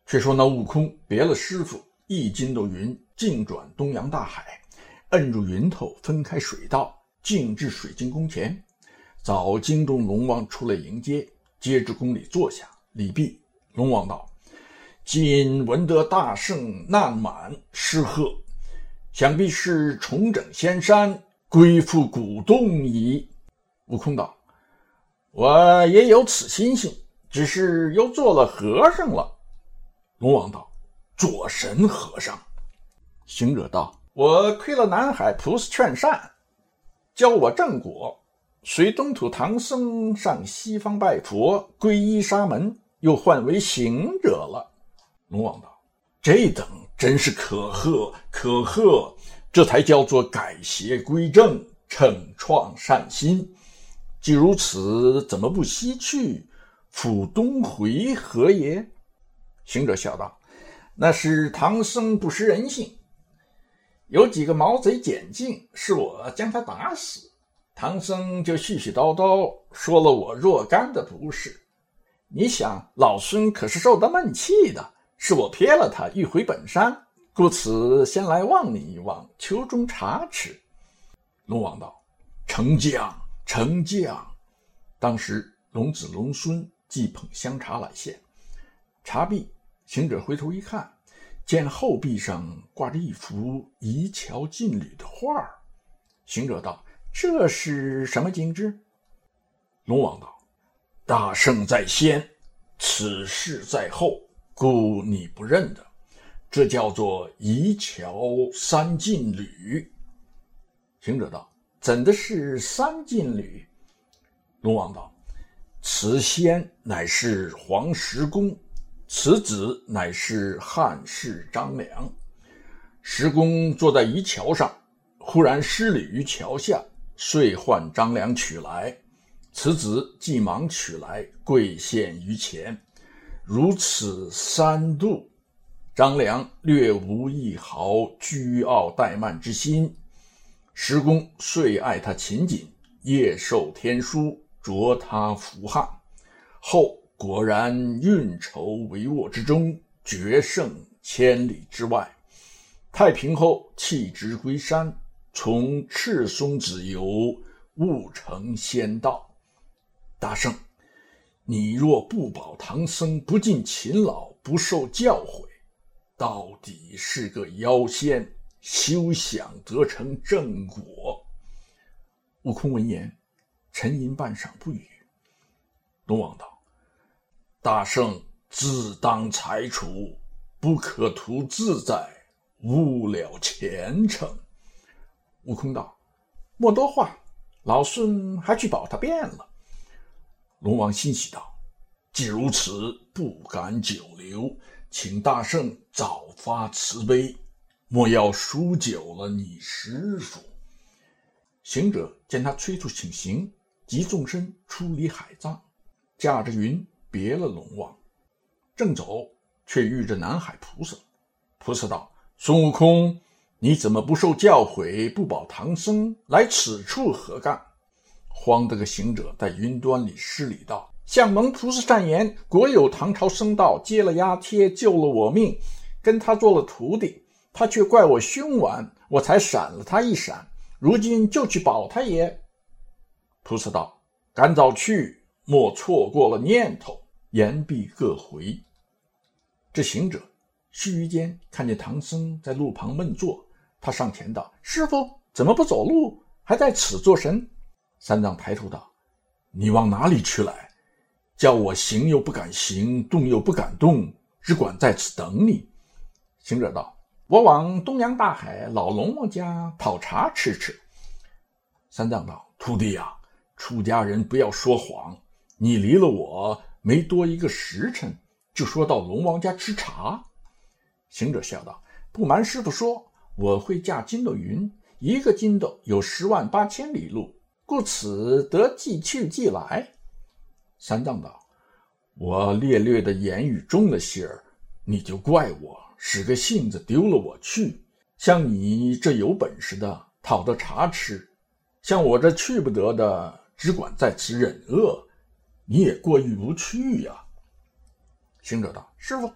却说那悟空别了师傅，一筋斗云径转东洋大海，摁入云头，分开水道，径至水晶宫前。早惊动龙王出来迎接，接至宫里坐下，礼毕。龙王道：今闻得大圣难满，失贺，想必是重整仙山，归复古洞矣。悟空道：我也有此心性，只是又做了和尚了。龙王道：做神和尚？行者道：我亏了南海菩萨劝善，教我正果，随东土唐僧上西方拜佛，皈依沙门，又唤为行者了。龙王道：这等真是可贺可贺，这才叫做改邪归正，惩创善心。既如此，怎么不西去，复东回何也？行者笑道：那是唐僧不识人性，有几个毛贼捡净，是我将他打死，唐僧就絮絮叨叨说了我若干的不是。你想老孙可是受得闷气的，是我撇了他欲回本山，故此先来望你一望，求中察齿。龙王道：丞相丞相。当时龙子龙孙即捧香茶来献，茶毕，行者回头一看，见后壁上挂着一幅移桥进旅的画儿。行者道：这是什么景致？龙王道：大圣在先，此事在后，故你不认得，这叫做移桥三进旅。行者道：怎的是三进旅？龙王道：此仙乃是黄石公，此子乃是汉室张良。石公坐在移桥上，忽然失礼于桥下，遂唤张良取来。此子即忙取来，跪献于前。如此三度，张良略无一毫居傲怠慢之心。石公遂爱他勤谨，夜受天书，着他符汉。后果然运筹帷幄之中，决胜千里之外。太平后弃职归山，从赤松子游，悟成仙道。大圣，你若不保唐僧不尽勤劳，不受教诲，到底是个妖仙，休想得成正果。悟空闻言，沉吟半晌不语。龙王道：大圣自当裁处，不可图自在，误了前程。悟空道：莫多话，老孙还去保他变了。龙王欣喜道：既如此，不敢久留，请大圣早发慈悲，莫要输久了你师父。行者见他催促请行，即纵身出离海藏，驾着云别了龙王。正走，却遇着南海菩萨。菩萨道：孙悟空，你怎么不受教诲，不保唐僧，来此处何干？慌得个行者在云端里施礼道：向蒙菩萨善言，果有唐朝僧道接了压贴，救了我命，跟他做了徒弟，他却怪我凶顽，我才闪了他一闪，如今就去保他也。菩萨道：赶早去，莫错过了念头。言毕各回。这行者须臾间看见唐僧在路旁闷坐，他上前道：师父怎么不走路，还在此做神？三藏抬头道：你往哪里去来？叫我行又不敢行，动又不敢动，只管在此等你。行者道：我往东洋大海老龙王家讨茶吃吃。三藏道：徒弟啊，出家人不要说谎，你离了我没多一个时辰，就说到龙王家吃茶。行者笑道：不瞒师父说，我会驾筋斗云，一个筋斗有108000里路，故此得即去即来。三藏道：我略略的言语中了些儿，你就怪我使个性子丢了我去。像你这有本事的讨得茶吃，像我这去不得的只管在此忍饿，你也过意不去呀。行者道：师父，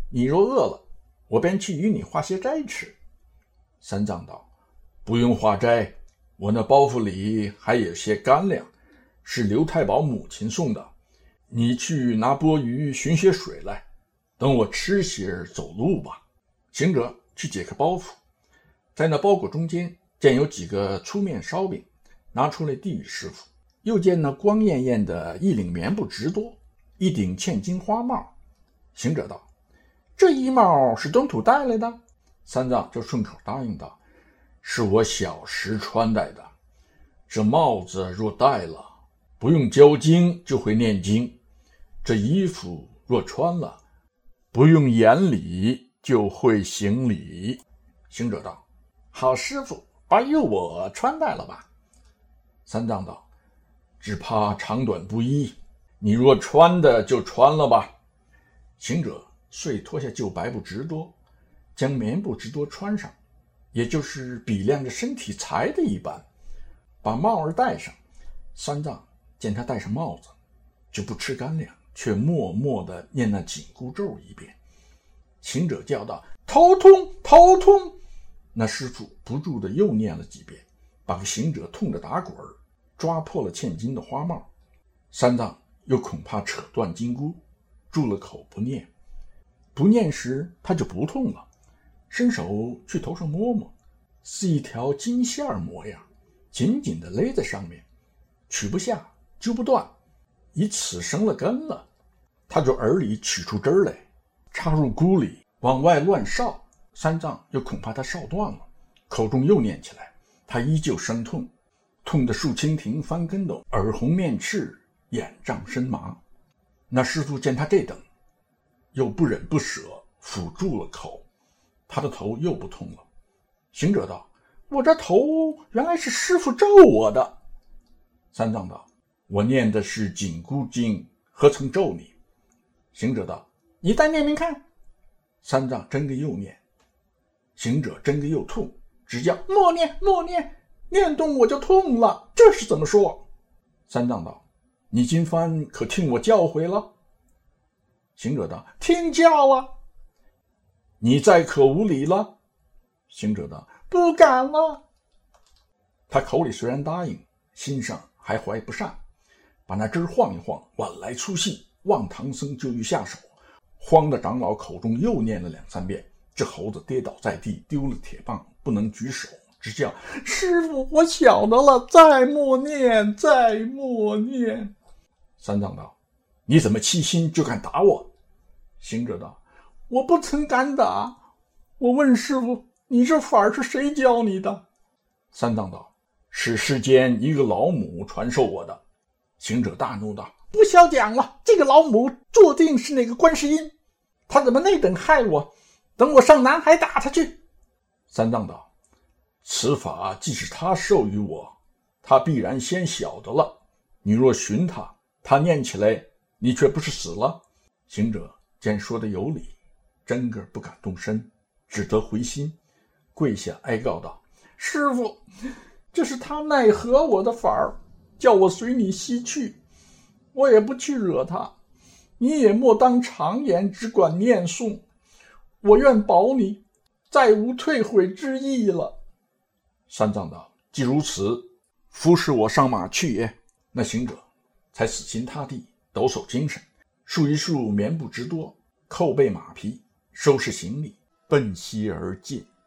你若饿了，我便去与你化些斋吃。”三藏道：“不用化斋，我那包袱里还有些干粮，是刘太保母亲送的。你去拿钵盂寻些水来，等我吃些走路吧。”行者去解开包袱，在那包裹中间见有几个粗面烧饼，拿出来递与师傅。又见那光艳艳的一领棉布直多，一顶嵌金花帽。行者道：“这衣帽是东土带来的？”三藏就顺口答应道：“是我小时穿戴的。这帽子若戴了，不用教经就会念经；这衣服若穿了，不用言礼就会行礼。”行者道：“好师傅，把与我穿戴了吧。”三藏道：“只怕长短不一，你若穿的就穿了吧。”行者遂脱下旧白布直多，将棉布直多穿上，也就是比量着身体裁的一般，把帽儿戴上。三藏见他戴上帽子，就不吃干粮，却默默地念那紧箍咒一遍。行者叫道：“头痛，头痛！”那师傅不住地又念了几遍，把个行者痛得打滚，抓破了嵌金的花帽。三藏又恐怕扯断金箍，住了口不念。不念时他就不痛了，伸手去头上摸摸，似一条金线模样，紧紧地勒在上面，取不下，揪不断，以此生了根了。他就耳里取出针来，插入箍里，往外乱哨。三藏又恐怕他哨断了，口中又念起来，他依旧生痛，痛得竖蜻蜓翻跟斗，耳红面赤，眼胀身麻。那师傅见他这等，又不忍不舍，抚住了口，他的头又不痛了。行者道：“我这头原来是师傅咒我的。”三藏道：“我念的是紧箍经，何曾咒你？”行者道：“你再念念看。”三藏真个又念，行者真个又痛，只叫默念默念，念动我就痛了，这是怎么说？三藏道：“你今番可听我教诲了？”行者道：“听教了。”“你再可无礼了？”行者道：“不敢了。”他口里虽然答应，心上还怀不善，把那针晃一晃，晚来粗细，望唐僧就欲下手，慌的长老口中又念了2、3遍，这猴子跌倒在地，丢了铁棒，不能举手，只叫：“师傅，我晓得了，再默念，再默念。”三藏道：“你怎么欺心就敢打我？”行者道：“我不曾敢打，我问师傅，你这法儿是谁教你的？”三藏道：“是世间一个老母传授我的。”行者大怒道：“不消讲了，这个老母注定是那个观世音，他怎么那等害我？等我上南海打他去。”三藏道：“此法既是他授予我，他必然先晓得了。你若寻他，他念起来，你却不是死了？”行者见说的有理，真个不敢动身，只得回心，跪下哀告道：“师傅，这是他奈何我的法儿，叫我随你西去，我也不去惹他，你也莫当常言，只管念诵，我愿保你，再无退悔之意了。”三藏道：“既如此，夫使我上马去也。”那行者才死心塌地，抖擞精神，束一束棉布直多，扣备马匹，收拾行李，奔西而进。